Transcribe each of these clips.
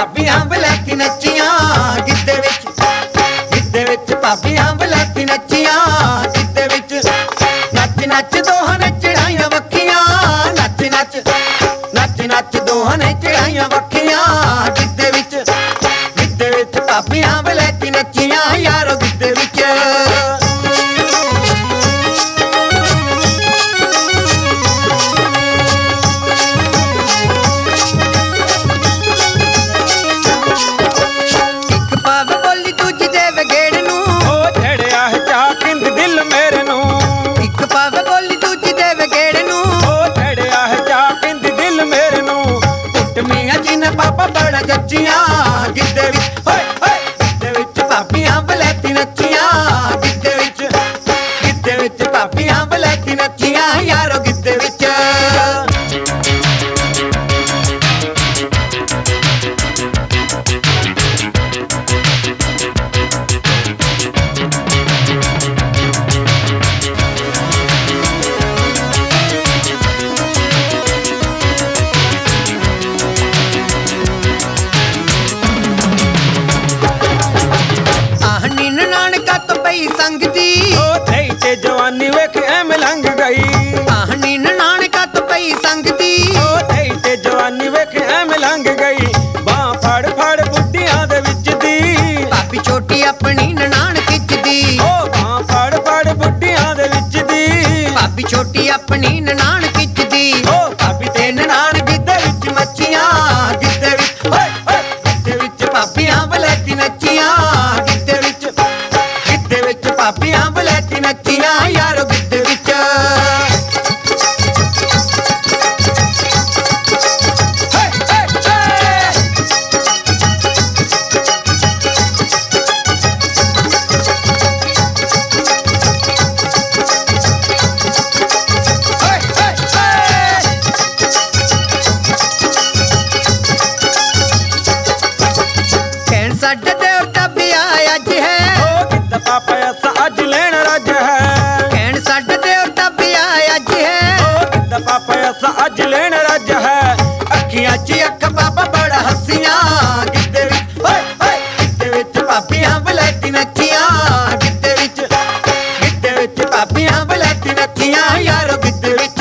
ਭਾਬੀਆਂ ਬਲੈਤੀ ਨੱਚੀਆਂ ਗਿੱਧੇ ਵਿੱਚ ਭਾਬੀਆਂ ਬਲੈਤੀ ਨੱਚੀਆਂ ਗਿੱਧੇ ਵਿੱਚ ਨੱਚ ਨੱਚ ਦੋਹਾਂ ਨੇ ਚੜਾਈਆਂ ਵੱਖੀਆਂ ਨੱਚ ਨੱਚ ਦੋਹਾਂ ਨੇ ਚੜਾਈਆਂ ਵੱਖੀਆਂ ਗਿੱਧੇ ਵਿੱਚ ਭਾਬੀਆਂ ਬਲੈਤੀ ਨੱਚੀਆਂ ਯਾਰੋ ਗਿੱਧੇ ਵਿੱਚ ਪਾਪਾ ਬੜਾ ਜੱਜੀਆਂ ਗਿੱਧੇ ਵਿੱਚ ਹੋਏ ਹੋਏ ਗਿੱਧੇ ਵਿੱਚ ਭਾਬੀਆਂ ਬਲੈਤੀ ਨੱਚੀਆਂ ਗਿੱਧੇ ਵਿੱਚ ਭਾਬੀਆਂ ਬਲੈਤੀ ਨੱਚੀਆਂ ਯਾਰੋ ਗਿੱਧੇ ਵਿੱਚ ਸੰਗਦੀ ਉਹ ਥਈ ਤੇ ਜਵਾਨੀ ਵੇਖ ਐਵੇਂ ਲੰਘ ਗਈ ਕਹਾਣੀ ਨਾਨਕਾ ਤੋਂ ਪਈ ਸੰਗਦੀ ਉਹ ਥਈ ਤੇ ਜਵਾਨੀ ਵੇਖ ਐਵੇਂ ਲੰਘ ਗਈ ਬਾਹ ਫੜ ਫੜ ਬੁੱਢੀਆਂ ਦੇ ਵਿੱਚ ਦੀ ਭਾਬੀ ਛੋਟੀ ਆਪਣੀ ਨਨਾਣ ਖਿੱਚਦੀ ਉਹ ਬਾਹ ਫੜ ਫੜ ਬੁੱਢੀਆਂ ਦੇ ਵਿੱਚ ਦੀ ਭਾਬੀ ਛੋਟੀ ਆਪਣੀ ਨਨਾਣ ਖਿੱਚਦੀ ਉਹ ਭਾਬੀ ਤੇ ਨਨਾਣ ਗਿੱਧੇ ਵਿੱਚ ਮੱਚੀਆਂ ਗਿੱਧੇ ਵਿੱਚ ਹੋਏ ਹੋਏ ਗਿੱਧੇ ਵਿੱਚ ਭਾਬੀਆਂ ਬਲੈਤੀ ਨੱਚੀਆਂ ਗਿੱਧੇ ਵਿੱਚ ਭਾਬੀਆਂ ਬਲੈਤੀ ਨੱਚੀਆਂ ਯਾਰੋ ਗਿੱਧੇ ਵਿੱਚ ਕਹਿਣ ਸਾਡੇ ਦੇਵਤਾ ਵੀ ਆਇਆ ਅੱਜ ਹੈ ਉਹ ਗਿੱਧਾ ਪਾਪਾ ਅੱਜ ਲੈਣ ਰੱਜ ਹੈ ਕਹਿਣ ਸਾਡੇ ਦੇਵਤਾ ਵੀ ਆਇਆ ਅੱਜ ਹੈ ਉਹ ਗਿੱਧਾ ਪਾਪਾ ਅੱਜ ਲੈਣ ਰੱਜ ਹੈ ਅੱਖੀਆਂ 'ਚ ਅੱਖ ਪਾਪਾ ਬੜਾ ਹੱਸੀਆਂ ਗਿੱਧੇ ਵਿੱਚ ਹੋਏ ਹੋਏ ਗਿੱਧੇ ਵਿੱਚ ਭਾਬੀਆਂ ਬਲੈਤੀ ਨੱਚੀਆਂ ਗਿੱਧੇ ਵਿੱਚ ਭਾਬੀਆਂ ਬਲੈਤੀ ਨੱਚੀਆਂ ਯਾਰੋ ਗਿੱਧੇ ਵਿੱਚ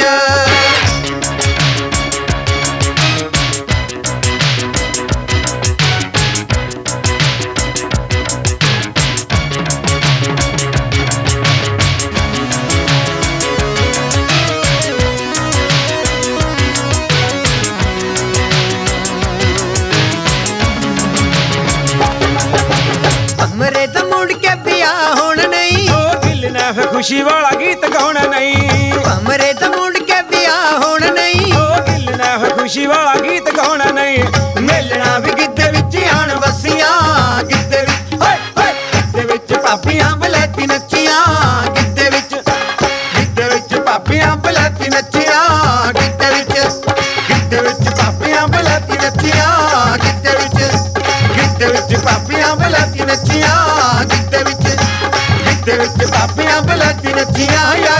ਕਮਰੇ ਦਾ ਮੁੜ ਕੇ ਵਿਆਹ ਹੋਣਾ ਨਹੀਂ ਉਹ ਦਿਲ ਨੇ ਫੇ ਖੁਸ਼ੀ ਵਾਲਾ ਗੀਤ ਗਾਉਣਾ ਨਹੀਂ ਕਮਰੇ ਦਾ ਮੁੜ ਕੇ ਵਿਆਹ ਹੋਣਾ ਨਹੀਂ ਉਹ ਦਿਲ ਨੇ ਫੇ ਖੁਸ਼ੀ ਵਾਲਾ ਗੀਤ ਗਾਉਣਾ ਨਹੀਂ ਮਿਲਣਾ ਵੀ ਗਿੱਧੇ ਵਿੱਚ ਆਣ ਵਸੀਆਂ ਗਿੱਧੇ ਵਿੱਚ ਹੋਏ ਹੋਏ ਗਿੱਧੇ ਵਿੱਚ ਭਾਬੀਆਂ ਬਲੈਤੀ ਨੱਚੀਆਂ ਗਿੱਧੇ ਵਿੱਚ ਭਾਬੀਆਂ ਬਲੈਤੀ ਨੱਚੀਆਂ ਗਿੱਧੇ ਵਿੱਚ ਭਾਬੀਆਂ ਬਲੈਤੀ ਨੱਚੀਆਂ ਗਿੱਧੇ ਵਿੱਚ ਭਾਬੀਆਂ ਬਲੈਤੀ ਨੱਚੀਆਂ ਗਿੱਧੇ ਵਿੱਚ ਭਾਬੀਆਂ ਬਲੈਤੀ ਨੱਚੀਆਂ